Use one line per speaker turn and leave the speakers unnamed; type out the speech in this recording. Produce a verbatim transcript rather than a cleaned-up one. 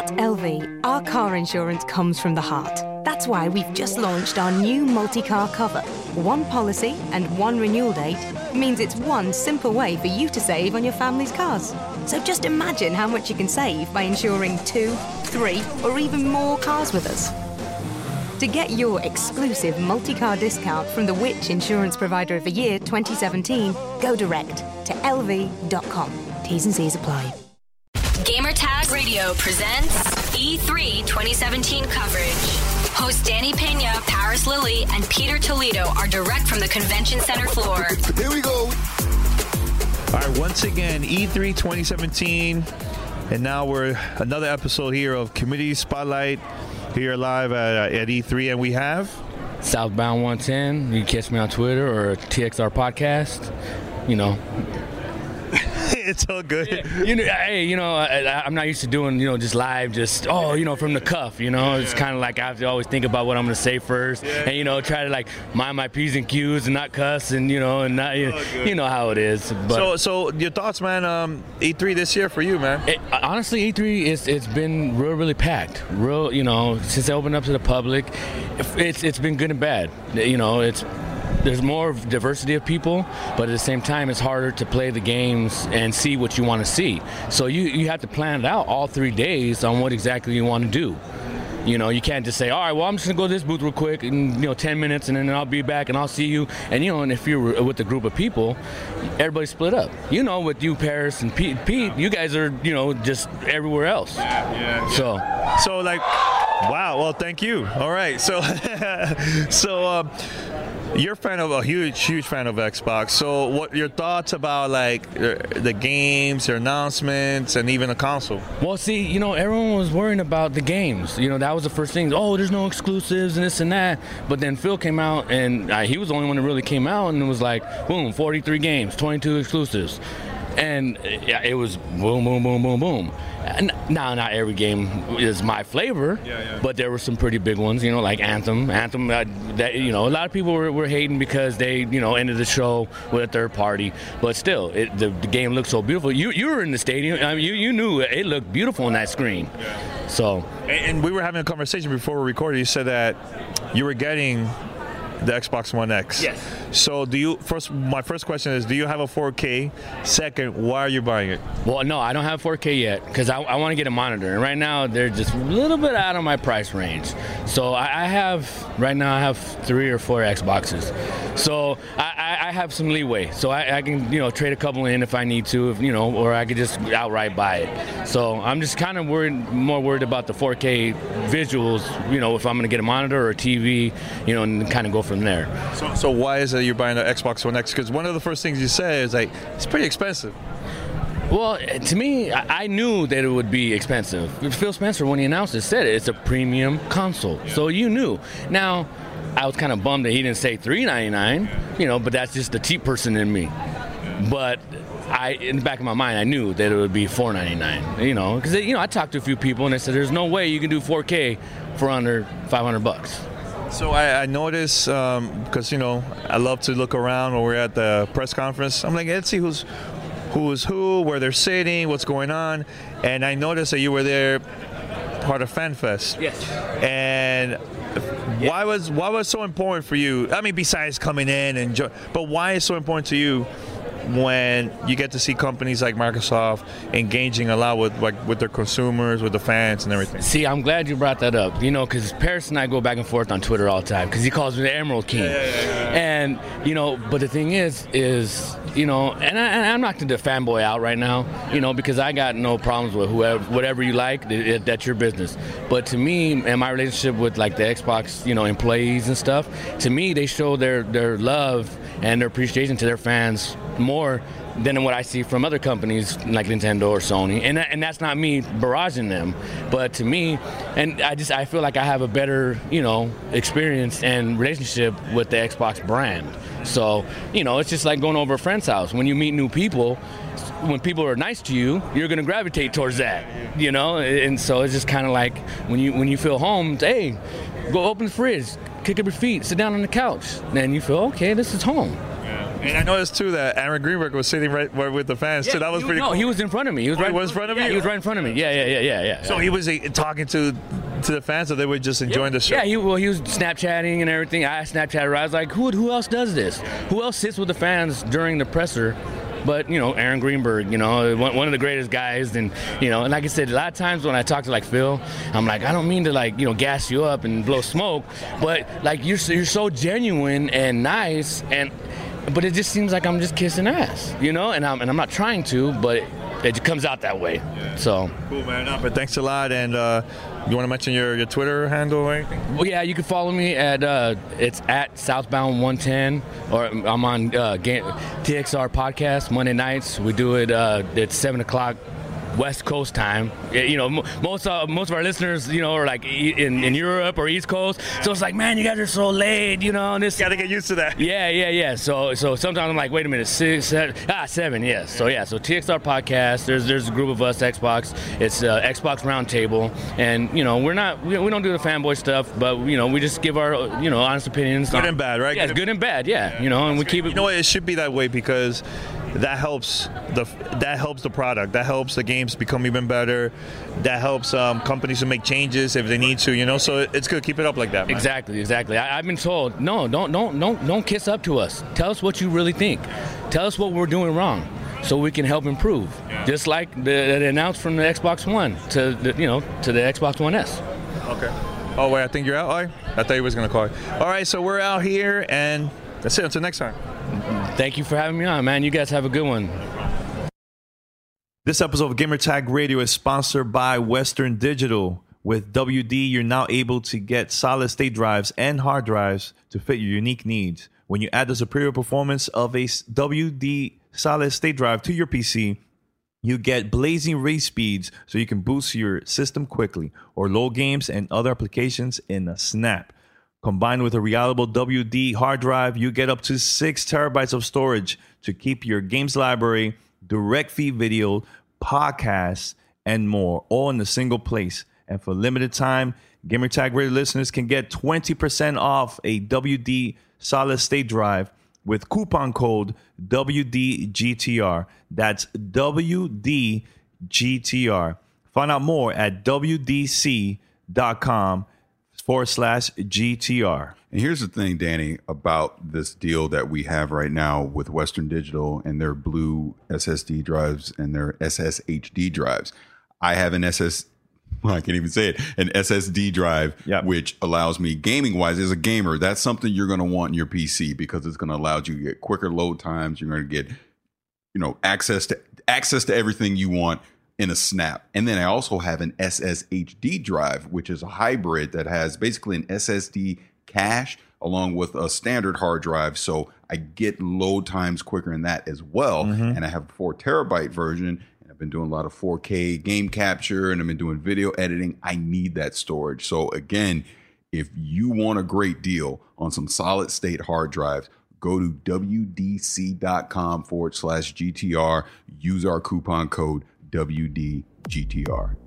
At L V, our car insurance comes from the heart. That's why we've just launched our new multi-car cover. One policy and one renewal date means it's one simple way for you to save on your family's cars. So just imagine how much you can save by insuring two, three, or even more cars with us. To get your exclusive multi-car discount from the Which Insurance Provider of the Year twenty seventeen, go direct to L V dot com. T's and C's apply.
Gamertag Radio presents E three twenty seventeen coverage. Hosts Danny Pena, Paris Lilly, and Peter Toledo are direct from the convention center floor.
Here we go.
All right, once again, E three twenty seventeen, and now we're another episode here of Community Spotlight here live at, uh, at E three, and we have
Southbound one ten. You can catch me on Twitter or T X R Podcast. You know.
It's all good.
Yeah, you know, hey, you know, I, I'm not used to doing, you know, just live, just, oh, you know, from the cuff, you know. Yeah, it's yeah. kind of like I have to always think about what I'm going to say first yeah. and, you know, try to, like, mind my P's and Q's and not cuss and, you know, and not, you, you know how it is. But
so, so your thoughts, man, um, E three this year for you, man?
It, honestly, E three, is, it's been real, really packed. Real, you know, since it opened up to the public, it's it's been good and bad. You know, it's there's more diversity of people, but at the same time, it's harder to play the games and see what you want to see. So you, you have to plan it out all three days on what exactly you want to do. You know, you can't just say, all right, well, I'm just going to go to this booth real quick and, you know, ten minutes, and then I'll be back and I'll see you. And, you know, and if you're with a group of people, everybody split up. You know, with you, Paris, and Pete, Pete you guys are, you know, just everywhere else.
Yeah, yeah.
So,
so like, wow, well, thank you. All right. So, so, um, you're a fan of a huge, huge fan of Xbox. So, what your thoughts about like the games, their announcements, and even the console?
Well, see, you know, everyone was worrying about the games. You know, that was the first thing. Oh, there's no exclusives and this and that. But then Phil came out, and uh, he was the only one that really came out, and it was like, boom, forty-three games, twenty-two exclusives. And yeah, it was boom, boom, boom, boom, boom. And now, not every game is my flavor, yeah, yeah. but there were some pretty big ones, you know, like Anthem. Anthem, uh, that you know, a lot of people were, were hating because they, you know, ended the show with a third party. But still, it, the, the game looked so beautiful. You you were in the stadium. I mean, you you knew it, it looked beautiful on that screen. Yeah. So,
and, and we were having a conversation before we recorded. You said that you were getting the Xbox One X.
Yes.
So do you, first, my first question is, do you have a four K? Second, why are you buying it?
Well, no, I don't have four K yet because I, I want to get a monitor. And right now, they're just a little bit out of my price range. So I, I have, right now, I have three or four Xboxes. So I, I have some leeway. So I, I can, you know, trade a couple in if I need to, if, you know, or I could just outright buy it. So I'm just kind of worried, more worried about the four K visuals, you know, if I'm going to get a monitor or a T V, you know, and kind of go from there.
So, so why is it you're buying an Xbox One X? Because one of the first things you say is like, it's pretty expensive.
Well, to me, I knew that it would be expensive. Phil Spencer, when he announced it, said it. It's a premium console. Yeah. So you knew. Now, I was kind of bummed that he didn't say three ninety-nine, you know, but that's just the cheap person in me. Yeah. But I, in the back of my mind, I knew that it would be four ninety-nine, you know, because, you know, I talked to a few people and they said, there's no way you can do four K for under five hundred bucks.
So I, I noticed, um, because, you know, I love to look around when we're at the press conference. I'm like, let's see who's who's who, where they're sitting, what's going on. And I noticed that you were there part of FanFest.
Yes.
And
yeah.
why was why was it so important for you? I mean, besides coming in and jo- but why is it so important to you when you get to see companies like Microsoft engaging a lot with like with their consumers, with the fans and everything?
See, I'm glad you brought that up, you know, because Paris and I go back and forth on Twitter all the time because he calls me the Emerald King.
Yeah, yeah, yeah.
And, you know, but the thing is, is, you know, and, I, and I'm not going to fanboy out right now, you know, because I got no problems with whoever, whatever you like, it, it, that's your business. But to me, and my relationship with like the Xbox, you know, employees and stuff, to me, they show their, their love and their appreciation to their fans more than what I see from other companies like Nintendo or Sony, and and that's not me barraging them, but to me, and I just I feel like I have a better, you know, experience and relationship with the Xbox brand. So, you know, it's just like going over a friend's house. When you meet new people, when people are nice to you, you're going to gravitate towards that, you know, and so it's just kind of like when you when you feel home, hey, go open the fridge, kick up your feet, sit down on the couch, then you feel, okay, this is home.
And I noticed too that Aaron Greenberg was sitting right where with the fans
Yeah,
too. That was
he,
pretty
no,
cool.
he was in front of me. He was
Oh,
right.
he was in front of
yeah,
you?
He was right in front of me. Yeah, yeah, yeah, yeah, yeah.
So he was uh, talking to to the fans, so they were just enjoying
yeah.
the show.
Yeah, he well he was Snapchatting and everything. I Snapchatted. I was like, who who else does this? Who else sits with the fans during the presser? But, you know, Aaron Greenberg, you know, one, one of the greatest guys. And, you know, and like I said, a lot of times when I talk to, like, Phil, I'm like, I don't mean to, like, you know, gas you up and blow smoke. But, like, you're, you're so genuine and nice. and But it just seems like I'm just kissing ass, you know? And I'm, and I'm not trying to, but it comes out that way. Yeah. So.
Cool, man. No, but thanks a lot. And uh, you want to mention your, your Twitter handle or anything?
Well, yeah, you can follow me at, uh, it's at Southbound one ten, or I'm on uh, T X R Podcast Monday nights. We do it uh, at seven o'clock West Coast time. You know, most uh, most of our listeners, you know, are like in, in Europe or East Coast. So it's like, man, you guys are so late, you know. And this
got to get used to that.
Yeah, yeah, yeah. So so sometimes I'm like, wait a minute, six, seven, ah, seven, yes. So yeah, so T X R Podcast. There's there's a group of us, Xbox. It's uh, Xbox Roundtable, and you know, we're not we, we don't do the fanboy stuff, but you know, we just give our you know honest opinions.
Good
on,
and bad, right?
Yeah,
good,
it's good and bad. Yeah, yeah. You know, and we keep it.
You know what? It should be that way because that helps the that helps the product. That helps the games become even better. That helps um, companies to make changes if they need to. You know, so it's good. Keep it up like that, man.
Exactly, exactly. I, I've been told, no, don't, don't, don't, don't kiss up to us. Tell us what you really think. Tell us what we're doing wrong, so we can help improve. Yeah. Just like the, the announced from the Xbox One to the, you know, to the Xbox One S.
Okay. Oh wait, I think you're out. Oh, I thought you was gonna call you. All right, so we're out here, and that's it. Until next time.
Thank you for having me on, man. You guys have a good one.
This episode of Gamertag Radio is sponsored by Western Digital. With W D, you're now able to get solid state drives and hard drives to fit your unique needs. When you add the superior performance of a W D solid state drive to your P C, you get blazing race speeds so you can boost your system quickly or load games and other applications in a snap. Combined with a reliable W D hard drive, you get up to six terabytes of storage to keep your games library, direct feed video, podcasts, and more, all in a single place. And for limited time, Gamertag Radio listeners can get twenty percent off a W D solid state drive with coupon code W D G T R. That's W D G T R. Find out more at W D C dot com forward slash G T R.
And here's the thing, Danny, about this deal that we have right now with Western Digital and their blue S S D drives and their S S H D drives. I have an S S, well, I can't even say it, an S S D drive, yep. which allows me, gaming-wise, as a gamer, that's something you're going to want in your P C because it's going to allow you to get quicker load times. You're going to get, you know, access to access to everything you want in a snap. And then I also have an S S H D drive, which is a hybrid that has basically an S S D cache along with a standard hard drive. So I get load times quicker in that as well. Mm-hmm. And I have a four terabyte version. And I've been doing a lot of four K game capture and I've been doing video editing. I need that storage. So again, if you want a great deal on some solid state hard drives, go to W D C dot com forward slash G T R. Use our coupon code W D G T R.